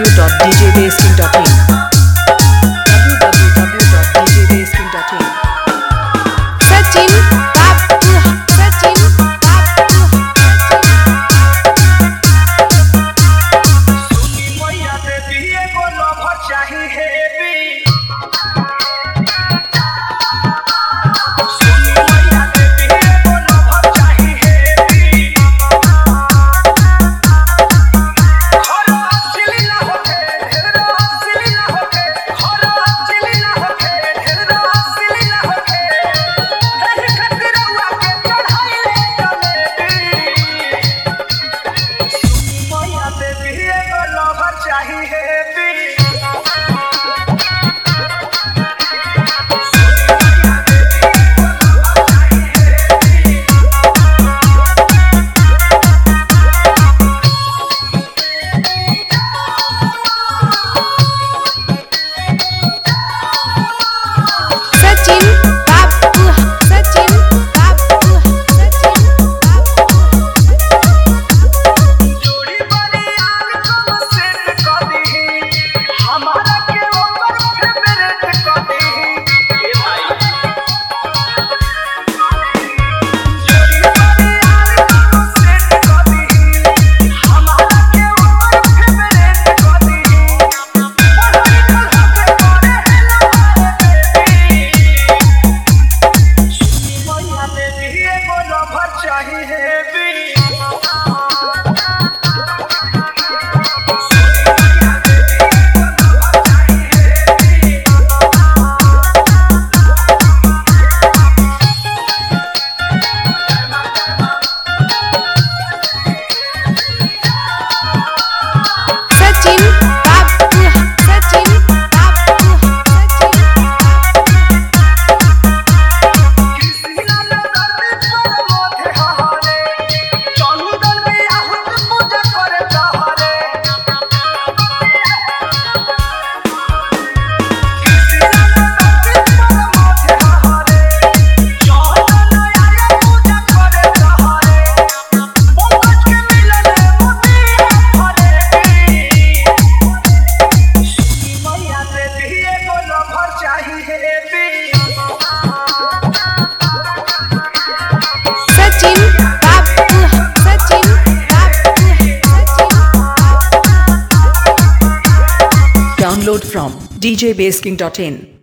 www.djbasking.in www.djbasking.in Sachin Babu Sachin Babu सुनी मैया देवी एगो लवर चाही हेवी सुनी मैया देवी एगो लवर चाही हेवी हरो असली ना होके ढेरो असली ना होके हरो असली ना होके ढेरो असली ना होके एही खातिर रउआ के चढ़ाइले जलेबी सुनी मैया देवी एगो लवर चाही heavy Sachin Babu Sachin Babu Sachin Babu जोड़ी बड़ी आग कम सेट कर दीही हमारा के ओकर फेवरेट कर दीही ए भाई जोड़ी बड़ी आग कम सेट कर दीही हमारा के ओकर फेवरेट कर दीही पढ़ाई कर के करे मैया देवी एगो लवर चाही heavy Sachin Babu Sachin Babu Sachin Krishna में दर्द पर मोथे हहारे चंदन में आहुत पूजा करे दहारे कृष्णा में दर्द पर मोथे हहारे चंदन आया पूजा करे दहारे पंकज के मिलन मोती हरे सुनी मैया देवी एगो लवर चाही heavy Sachin Babu Sachin Babu Sachin Download from djbasking.in